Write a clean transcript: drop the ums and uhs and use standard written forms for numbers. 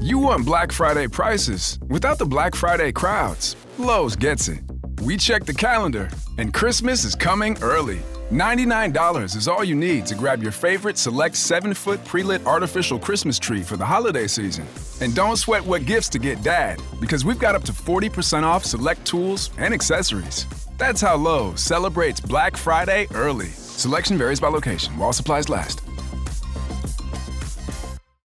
You want Black Friday prices without the Black Friday crowds. Lowe's gets it. We check the calendar, and Christmas is coming early. $99 is all you need to grab your favorite select 7-foot pre-lit artificial Christmas tree for the holiday season. And don't sweat what gifts to get Dad, because we've got up to 40% off select tools and accessories. That's how Lowe's celebrates Black Friday early. Selection varies by location while supplies last.